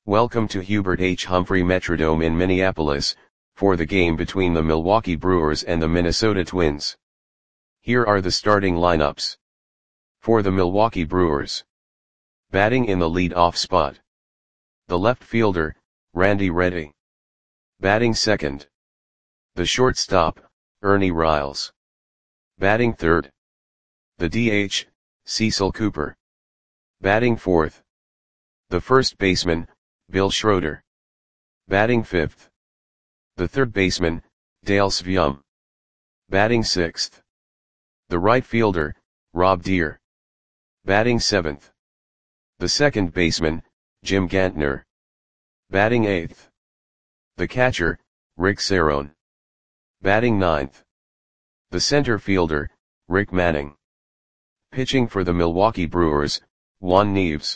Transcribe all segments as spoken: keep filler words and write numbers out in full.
Welcome to Hubert H. Humphrey Metrodome in Minneapolis, for the game between the Milwaukee Brewers and the Minnesota Twins. Here are the starting lineups. For the Milwaukee Brewers. Batting in the lead-off spot. The left fielder, Randy Reddy. Batting second. The shortstop, Ernie Riles. Batting third. The D H, Cecil Cooper. Batting fourth. The first baseman, Bill Schroeder. Batting fifth. The third baseman, Dale Sveum. Batting sixth. The right fielder, Rob Deer. Batting seventh. The second baseman, Jim Gantner. Batting eighth. The catcher, Rick Cerone. Batting ninth. The center fielder, Rick Manning. Pitching for the Milwaukee Brewers, Juan Nieves.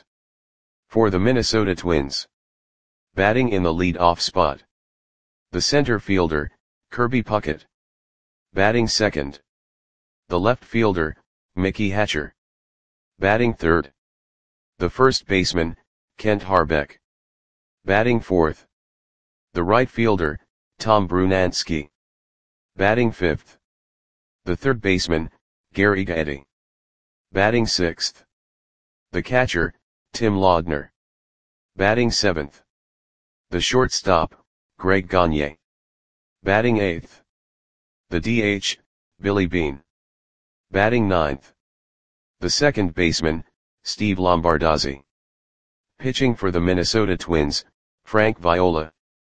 For the Minnesota Twins. Batting in the lead-off spot. The center fielder, Kirby Puckett. Batting second. The left fielder, Mickey Hatcher. Batting third. The first baseman, Kent Harbeck. Batting fourth. The right fielder, Tom Brunansky. Batting fifth. The third baseman, Gary Gaetti. Batting sixth. The catcher, Tim Laudner. Batting seventh. The shortstop, Greg Gagne. Batting eighth. The D H, Billy Beane. Batting ninth. The second baseman, Steve Lombardozzi. Pitching for the Minnesota Twins, Frank Viola.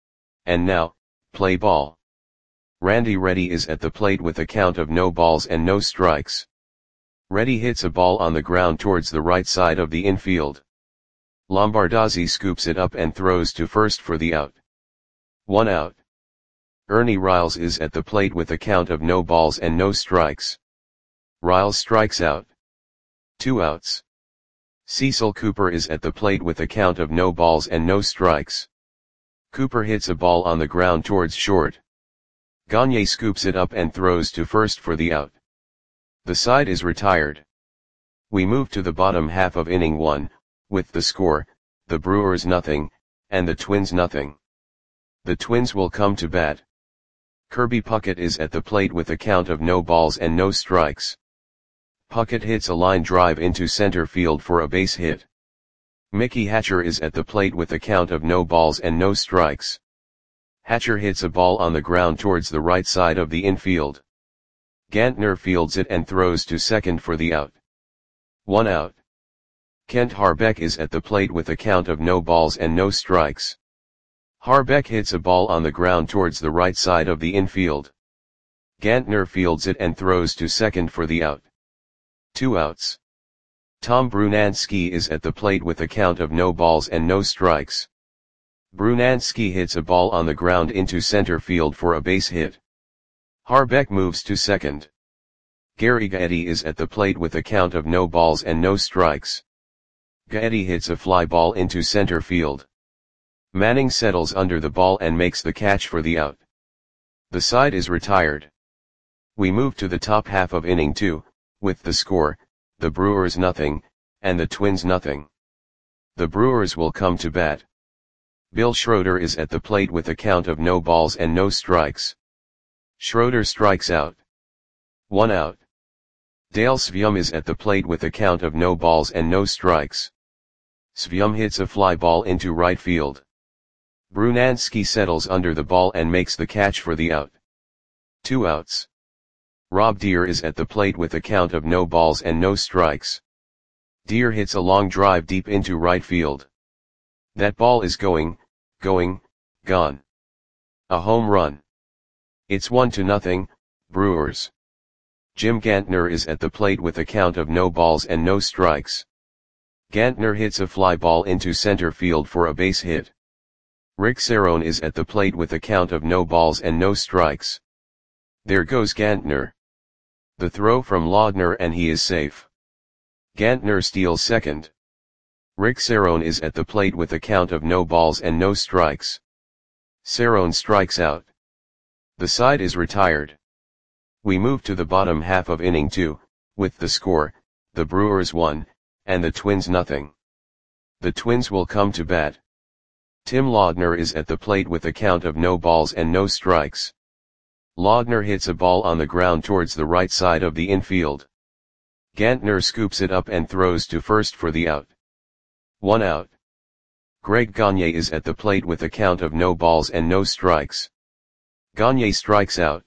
And now, play ball. Randy Reddy is at the plate with a count of no balls and no strikes. Reddy hits a ball on the ground towards the right side of the infield. Lombardozzi scoops it up and throws to first for the out. One out. Ernie Riles is at the plate with a count of no balls and no strikes. Riles strikes out. Two outs. Cecil Cooper is at the plate with a count of no balls and no strikes. Cooper hits a ball on the ground towards short. Gagne scoops it up and throws to first for the out. The side is retired. We move to the bottom half of inning one, with the score, the Brewers nothing, and the Twins nothing. The Twins will come to bat. Kirby Puckett is at the plate with a count of no balls and no strikes. Puckett hits a line drive into center field for a base hit. Mickey Hatcher is at the plate with a count of no balls and no strikes. Hatcher hits a ball on the ground towards the right side of the infield. Gantner fields it and throws to second for the out. One out. Kent Harbeck is at the plate with a count of no balls and no strikes. Harbeck hits a ball on the ground towards the right side of the infield. Gantner fields it and throws to second for the out. Two outs. Tom Brunansky is at the plate with a count of no balls and no strikes. Brunansky hits a ball on the ground into center field for a base hit. Harbeck moves to second. Gary Gaetti is at the plate with a count of no balls and no strikes. Gaetti hits a fly ball into center field. Manning settles under the ball and makes the catch for the out. The side is retired. We move to the top half of inning two, with the score, the Brewers nothing, and the Twins nothing. The Brewers will come to bat. Bill Schroeder is at the plate with a count of no balls and no strikes. Schroeder strikes out. One out. Dale Sveum is at the plate with a count of no balls and no strikes. Sveum hits a fly ball into right field. Brunansky settles under the ball and makes the catch for the out. Two outs. Rob Deer is at the plate with a count of no balls and no strikes. Deer hits a long drive deep into right field. That ball is going, going, gone. A home run. It's one to nothing, Brewers. Jim Gantner is at the plate with a count of no balls and no strikes. Gantner hits a fly ball into center field for a base hit. Rick Cerone is at the plate with a count of no balls and no strikes. There goes Gantner. The throw from Laudner and he is safe. Gantner steals second. Rick Cerone is at the plate with a count of no balls and no strikes. Cerone strikes out. The side is retired. We move to the bottom half of inning two, with the score, the Brewers one, and the Twins nothing. The Twins will come to bat. Tim Laudner is at the plate with a count of no balls and no strikes. Laudner hits a ball on the ground towards the right side of the infield. Gantner scoops it up and throws to first for the out. One out. Greg Gagne is at the plate with a count of no balls and no strikes. Gagne strikes out.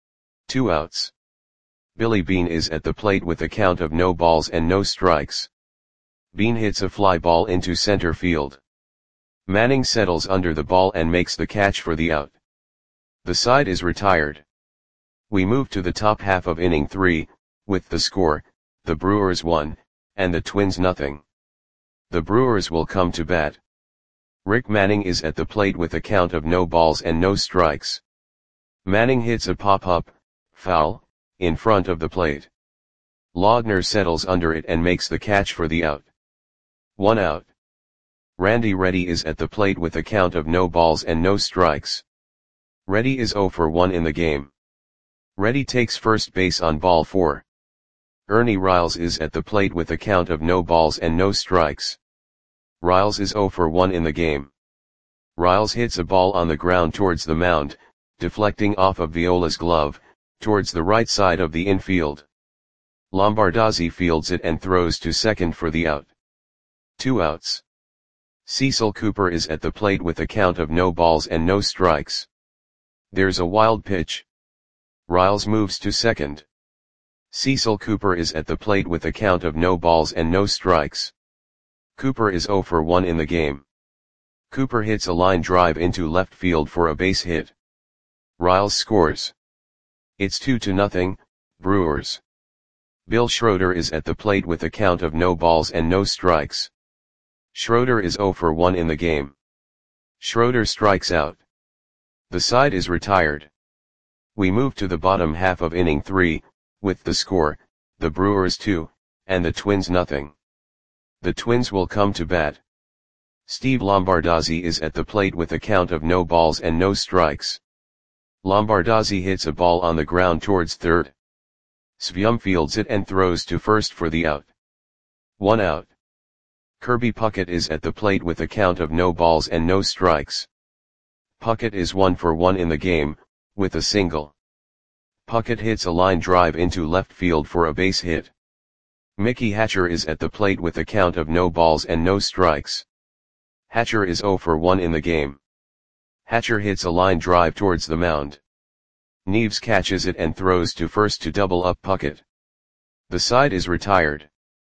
Two outs. Billy Beane is at the plate with a count of no balls and no strikes. Beane hits a fly ball into center field. Manning settles under the ball and makes the catch for the out. The side is retired. We move to the top half of inning three, with the score, the Brewers one, and the Twins nothing. The Brewers will come to bat. Rick Manning is at the plate with a count of no balls and no strikes. Manning hits a pop-up, foul, in front of the plate. Laudner settles under it and makes the catch for the out. One out. Randy Reddy is at the plate with a count of no balls and no strikes. Reddy is oh for one in the game. Reddy takes first base on ball four. Ernie Riles is at the plate with a count of no balls and no strikes. Riles is oh for one in the game. Riles hits a ball on the ground towards the mound, deflecting off of Viola's glove, towards the right side of the infield. Lombardozzi fields it and throws to second for the out. Two outs. Cecil Cooper is at the plate with a count of no balls and no strikes. There's a wild pitch. Riles moves to second. Cecil Cooper is at the plate with a count of no balls and no strikes. Cooper is oh for one in the game. Cooper hits a line drive into left field for a base hit. Riles scores. It's two to nothing, Brewers. Bill Schroeder is at the plate with a count of no balls and no strikes. Schroeder is oh for one in the game. Schroeder strikes out. The side is retired. We move to the bottom half of inning three, with the score, the Brewers two, and the Twins nothing. The Twins will come to bat. Steve Lombardozzi is at the plate with a count of no balls and no strikes. Lombardozzi hits a ball on the ground towards third. Svium fields it and throws to first for the out. One out. Kirby Puckett is at the plate with a count of no balls and no strikes. Puckett is one for one in the game, with a single. Puckett hits a line drive into left field for a base hit. Mickey Hatcher is at the plate with a count of no balls and no strikes. Hatcher is oh for one in the game. Hatcher hits a line drive towards the mound. Neves catches it and throws to first to double up Puckett. The side is retired.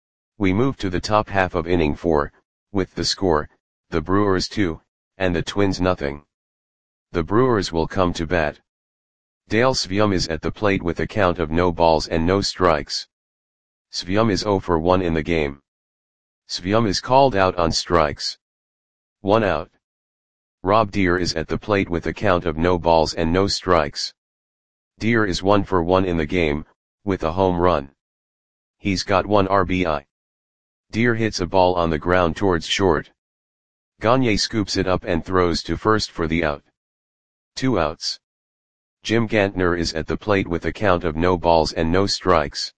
We move to the top half of inning four, with the score, the Brewers two, and the Twins nothing. The Brewers will come to bat. Dale Svium is at the plate with a count of no balls and no strikes. Svium is oh for one in the game. Svium is called out on strikes. One out. Rob Deer is at the plate with a count of no balls and no strikes. Deer is one for one in the game, with a home run. He's got one R B I. Deer hits a ball on the ground towards short. Gagne scoops it up and throws to first for the out. Two outs. Jim Gantner is at the plate with a count of no balls and no strikes.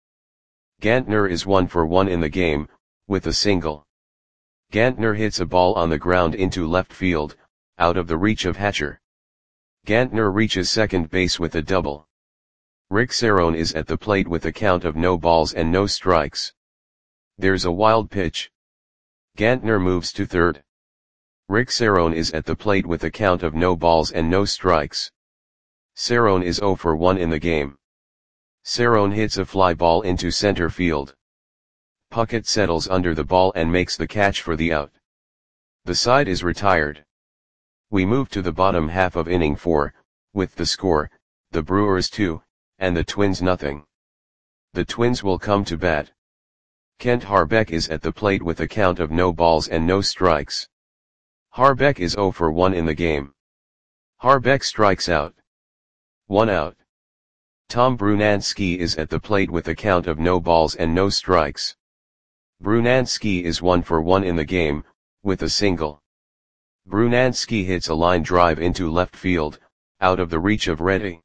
Gantner is one for one in the game, with a single. Gantner hits a ball on the ground into left field, out of the reach of Hatcher. Gantner reaches second base with a double. Rick Cerrone is at the plate with a count of no balls and no strikes. There's a wild pitch. Gantner moves to third. Rick Cerrone is at the plate with a count of no balls and no strikes. Cerrone is oh for one in the game. Cerrone hits a fly ball into center field. Puckett settles under the ball and makes the catch for the out. The side is retired. We move to the bottom half of inning four, with the score, the Brewers two, and the Twins nothing. The Twins will come to bat. Kent Harbeck is at the plate with a count of no balls and no strikes. Harbeck is oh for one in the game. Harbeck strikes out. One out. Tom Brunansky is at the plate with a count of no balls and no strikes. Brunansky is one for one in the game, with a single. Brunansky hits a line drive into left field, out of the reach of Reddy.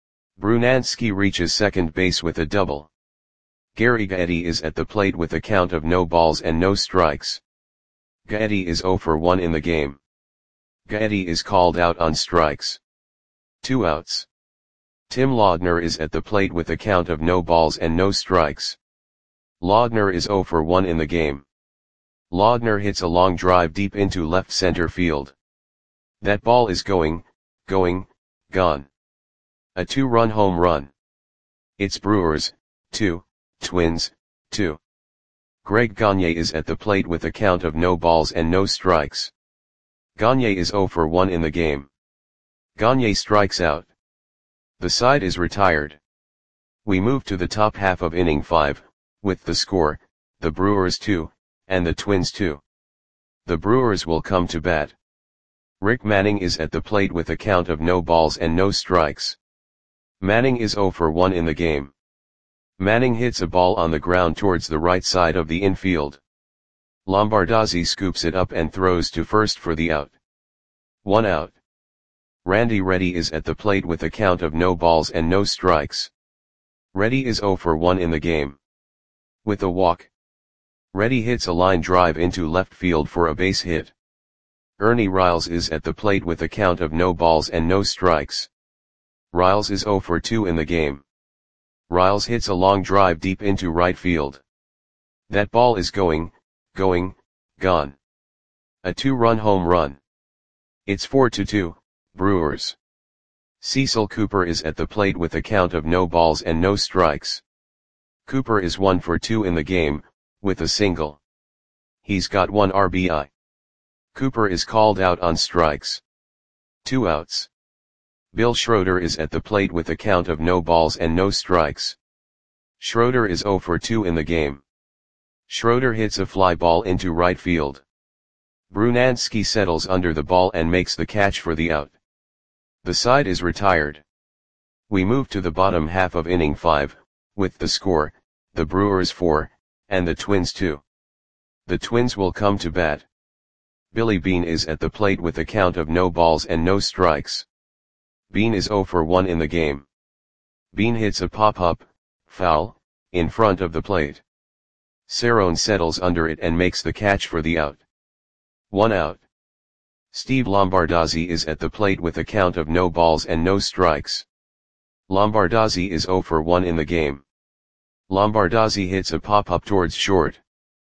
Brunansky reaches second base with a double. Gary Gaetti is at the plate with a count of no balls and no strikes. Gaetti is oh for one in the game. Gaetti is called out on strikes. Two outs. Tim Laudner is at the plate with a count of no balls and no strikes. Laudner is zero for one in the game. Laudner hits a long drive deep into left center field. That ball is going, going, gone. A two-run home run. It's Brewers, two, Twins, two. Greg Gagne is at the plate with a count of no balls and no strikes. Gagne is zero for one in the game. Gagne strikes out. The side is retired. We move to the top half of inning five, with the score, the Brewers two, and the Twins two. The Brewers will come to bat. Rick Manning is at the plate with a count of no balls and no strikes. Manning is zero for one in the game. Manning hits a ball on the ground towards the right side of the infield. Lombardozzi scoops it up and throws to first for the out. One out. Randy Reddy is at the plate with a count of no balls and no strikes. Reddy is zero for one in the game. With a walk. Reddy hits a line drive into left field for a base hit. Ernie Riles is at the plate with a count of no balls and no strikes. Riles is zero for two in the game. Riles hits a long drive deep into right field. That ball is going, going, gone. A two-run home run. It's four to two, Brewers. Cecil Cooper is at the plate with a count of no balls and no strikes. Cooper is one for two in the game, with a single. He's got one R B I. Cooper is called out on strikes. Two outs. Bill Schroeder is at the plate with a count of no balls and no strikes. Schroeder is zero for two in the game. Schroeder hits a fly ball into right field. Brunansky settles under the ball and makes the catch for the out. The side is retired. We move to the bottom half of inning five, with the score, the Brewers four, and the Twins two. The Twins will come to bat. Billy Beane is at the plate with a count of no balls and no strikes. Beane is zero for one in the game. Beane hits a pop-up, foul, in front of the plate. Cerrone settles under it and makes the catch for the out. One out. Steve Lombardozzi is at the plate with a count of no balls and no strikes. Lombardozzi is zero for one in the game. Lombardozzi hits a pop-up towards short.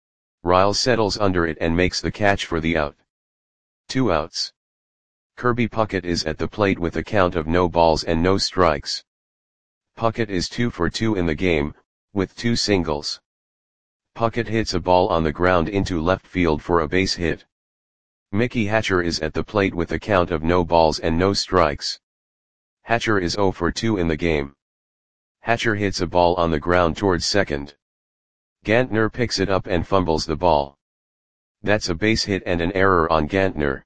Riles settles under it and makes the catch for the out. Two outs. Kirby Puckett is at the plate with a count of no balls and no strikes. Puckett is two for two in the game, with two singles. Puckett hits a ball on the ground into left field for a base hit. Mickey Hatcher is at the plate with a count of no balls and no strikes. Hatcher is zero for two in the game. Hatcher hits a ball on the ground towards second. Gantner picks it up and fumbles the ball. That's a base hit and an error on Gantner.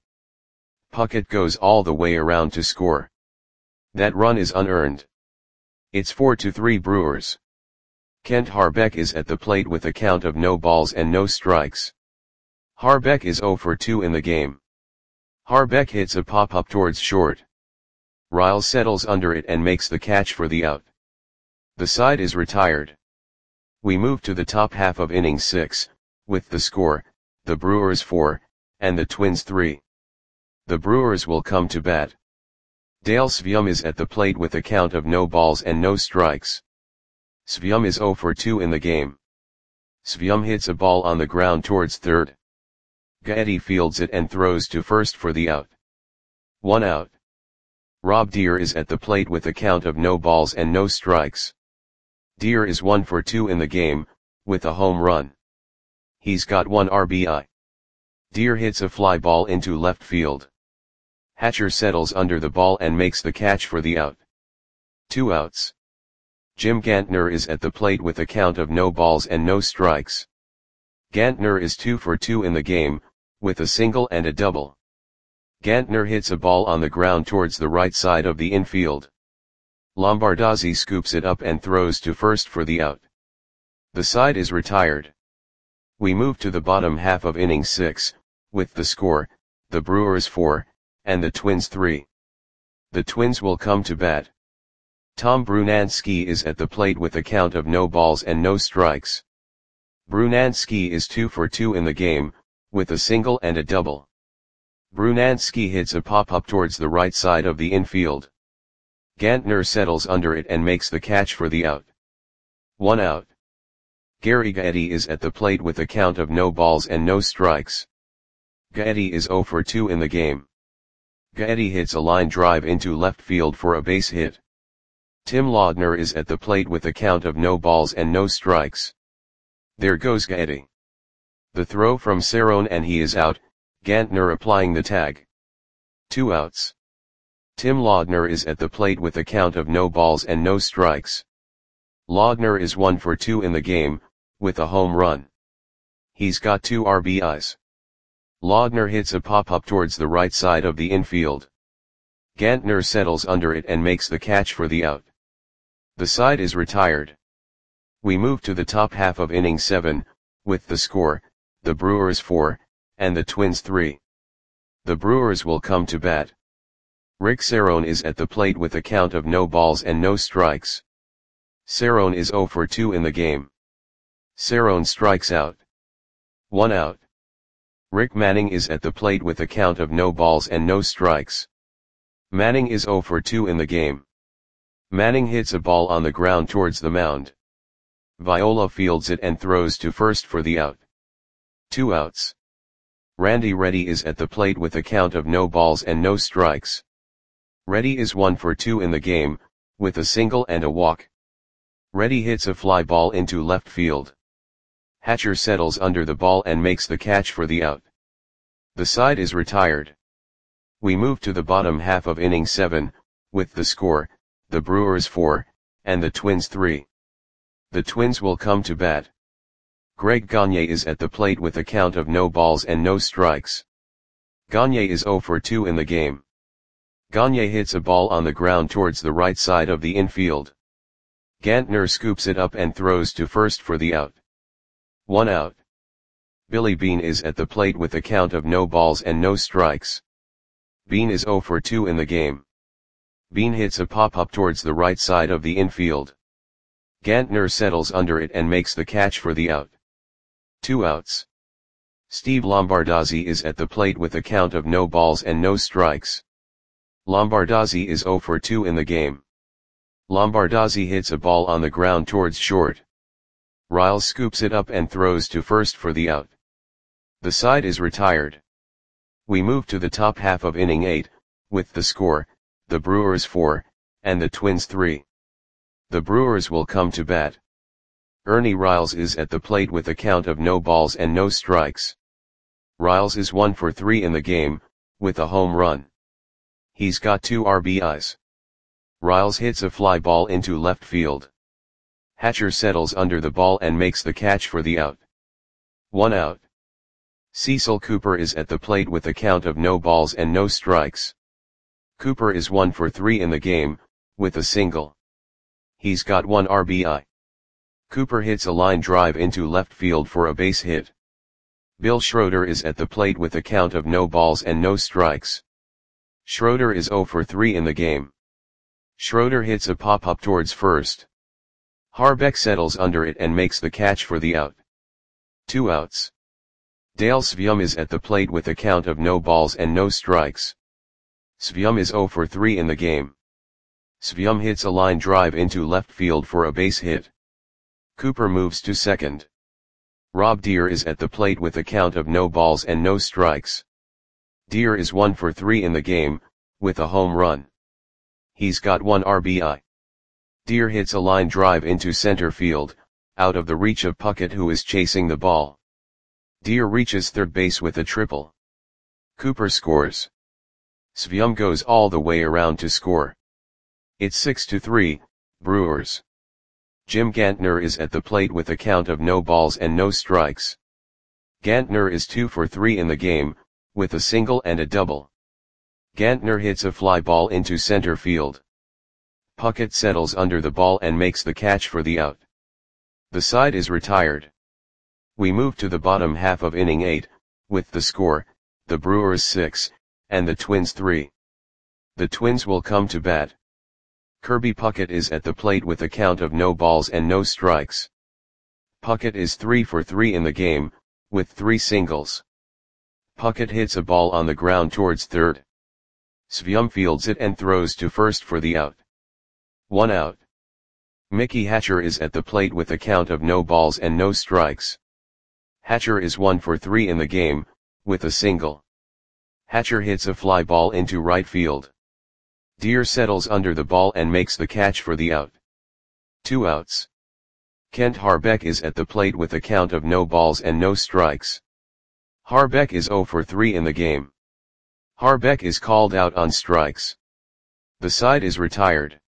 Puckett goes all the way around to score. That run is unearned. It's four to three Brewers. Kent Harbeck is at the plate with a count of no balls and no strikes. Harbeck is zero for two in the game. Harbeck hits a pop-up towards short. Riles settles under it and makes the catch for the out. The side is retired. We move to the top half of inning six, with the score, the Brewers four, and the Twins three. The Brewers will come to bat. Dale Svium is at the plate with a count of no balls and no strikes. Svium is zero for two in the game. Svium hits a ball on the ground towards third. Gaetti fields it and throws to first for the out. One out. Rob Deere is at the plate with a count of no balls and no strikes. Deere is one for two in the game, with a home run. He's got one R B I. Deere hits a fly ball into left field. Hatcher settles under the ball and makes the catch for the out. Two outs. Jim Gantner is at the plate with a count of no balls and no strikes. Gantner is two for two in the game, with a single and a double. Gantner hits a ball on the ground towards the right side of the infield. Lombardozzi scoops it up and throws to first for the out. The side is retired. We move to the bottom half of inning six, with the score, the Brewers four, and the Twins three. The Twins will come to bat. Tom Brunansky is at the plate with a count of no balls and no strikes. Brunansky is two for two in the game, with a single and a double. Brunansky hits a pop-up towards the right side of the infield. Gantner settles under it and makes the catch for the out. One out. Gary Gaetti is at the plate with a count of no balls and no strikes. Gaetti is zero for two in the game. Gaetti hits a line drive into left field for a base hit. Tim Laudner is at the plate with a count of no balls and no strikes. There goes Gaetti. The throw from Cerrone and he is out, Gantner applying the tag. Two outs. Tim Laudner is at the plate with a count of no balls and no strikes. Laudner is one for two in the game, with a home run. He's got two R B Is. Laudner hits a pop-up towards the right side of the infield. Gantner settles under it and makes the catch for the out. The side is retired. We move to the top half of inning seven, with the score, the Brewers four, and the Twins three. The Brewers will come to bat. Rick Cerrone is at the plate with a count of no balls and no strikes. Cerrone is zero for two in the game. Cerrone strikes out. One out. Rick Manning is at the plate with a count of no balls and no strikes. Manning is zero for two in the game. Manning hits a ball on the ground towards the mound. Viola fields it and throws to first for the out. Two outs. Randy Reddy is at the plate with a count of no balls and no strikes. Reddy is one for two in the game, with a single and a walk. Reddy hits a fly ball into left field. Hatcher settles under the ball and makes the catch for the out. The side is retired. We move to the bottom half of inning seven, with the score, the Brewers four, and the Twins three. The Twins will come to bat. Greg Gagne is at the plate with a count of no balls and no strikes. Gagne is zero for two in the game. Gagne hits a ball on the ground towards the right side of the infield. Gantner scoops it up and throws to first for the out. One out. Billy Beane is at the plate with a count of no balls and no strikes. Beane is zero for two in the game. Beane hits a pop-up towards the right side of the infield. Gantner settles under it and makes the catch for the out. Two outs. Steve Lombardozzi is at the plate with a count of no balls and no strikes. Lombardozzi is zero for two in the game. Lombardozzi hits a ball on the ground towards short. Riles scoops it up and throws to first for the out. The side is retired. We move to the top half of inning eight, with the score, the Brewers four, and the Twins three. The Brewers will come to bat. Ernie Riles is at the plate with a count of no balls and no strikes. Riles is one for three in the game, with a home run. He's got two R B Is. Riles hits a fly ball into left field. Hatcher settles under the ball and makes the catch for the out. One out. Cecil Cooper is at the plate with a count of no balls and no strikes. Cooper is one for three in the game, with a single. He's got one R B I. Cooper hits a line drive into left field for a base hit. Bill Schroeder is at the plate with a count of no balls and no strikes. Schroeder is zero for three in the game. Schroeder hits a pop-up towards first. Harbeck settles under it and makes the catch for the out. Two outs. Dale Svium is at the plate with a count of no balls and no strikes. Svium is zero for three in the game. Svium hits a line drive into left field for a base hit. Cooper moves to second. Rob Deere is at the plate with a count of no balls and no strikes. Deere is one for three in the game, with a home run. He's got one R B I. Deere hits a line drive into center field, out of the reach of Puckett who is chasing the ball. Deere reaches third base with a triple. Cooper scores. Svium goes all the way around to score. It's six to three, Brewers. Jim Gantner is at the plate with a count of no balls and no strikes. Gantner is two for three in the game, with a single and a double. Gantner hits a fly ball into center field. Puckett settles under the ball and makes the catch for the out. The side is retired. We move to the bottom half of inning eight, with the score, the Brewers six, and the Twins three. The Twins will come to bat. Kirby Puckett is at the plate with a count of no balls and no strikes. Puckett is three for three in the game, with three singles. Puckett hits a ball on the ground towards third. Svyum fields it and throws to first for the out. One out. Mickey Hatcher is at the plate with a count of no balls and no strikes. Hatcher is one for three in the game, with a single. Hatcher hits a fly ball into right field. Deer settles under the ball and makes the catch for the out. Two outs. Kent Harbeck is at the plate with a count of no balls and no strikes. Harbeck is zero for three in the game. Harbeck is called out on strikes. The side is retired.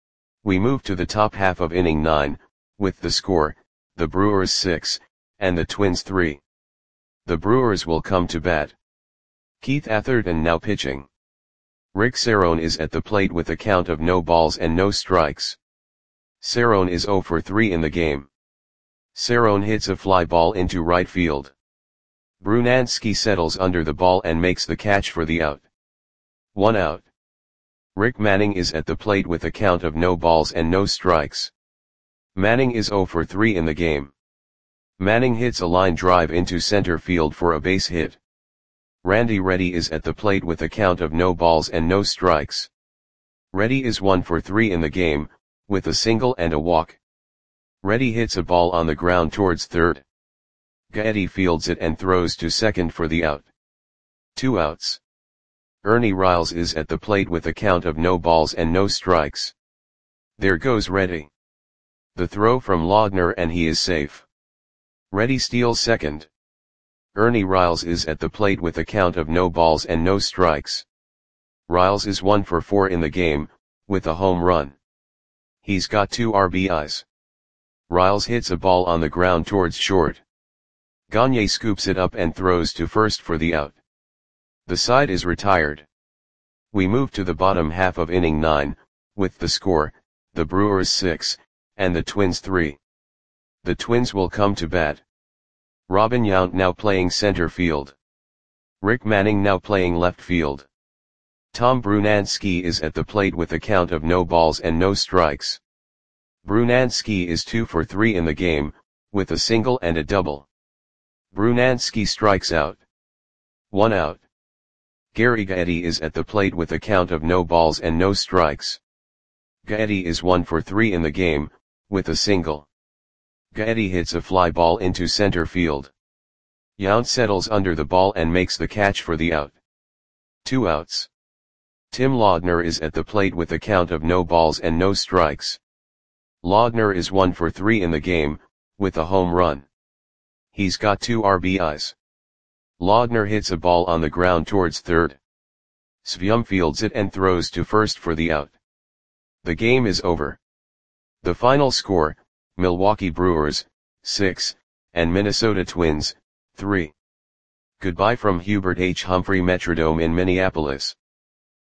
We move to the top half of inning nine, with the score, the Brewers six, and the Twins three. The Brewers will come to bat. Keith Atherton now pitching. Rick Cerrone is at the plate with a count of no balls and no strikes. Cerrone is zero for three in the game. Cerrone hits a fly ball into right field. Brunansky settles under the ball and makes the catch for the out. One out. Rick Manning is at the plate with a count of no balls and no strikes. Manning is zero for three in the game. Manning hits a line drive into center field for a base hit. Randy Reddy is at the plate with a count of no balls and no strikes. Reddy is one for three in the game, with a single and a walk. Reddy hits a ball on the ground towards third. Gaetti fields it and throws to second for the out. Two outs. Ernie Riles is at the plate with a count of no balls and no strikes. There goes Reddy. The throw from Laudner and he is safe. Reddy steals second. Ernie Riles is at the plate with a count of no balls and no strikes. Riles is one for four in the game, with a home run. He's got two R B Is. Riles hits a ball on the ground towards short. Gagne scoops it up and throws to first for the out. The side is retired. We move to the bottom half of inning nine, with the score, the Brewers six, and the Twins three. The Twins will come to bat. Robin Yount now playing center field. Rick Manning now playing left field. Tom Brunansky is at the plate with a count of no balls and no strikes. Brunansky is two for three in the game, with a single and a double. Brunansky strikes out. One out. Gary Gaetti is at the plate with a count of no balls and no strikes. Gaetti is one for three in the game, with a single. Gaetti hits a fly ball into center field. Yount settles under the ball and makes the catch for the out. Two outs. Tim Laudner is at the plate with a count of no balls and no strikes. Laudner is one for three in the game, with a home run. He's got two R B Is. Laudner hits a ball on the ground towards third. Svyum fields it and throws to first for the out. The game is over. The final score, Milwaukee Brewers, six, and Minnesota Twins, three. Goodbye from Hubert H. Humphrey Metrodome in Minneapolis.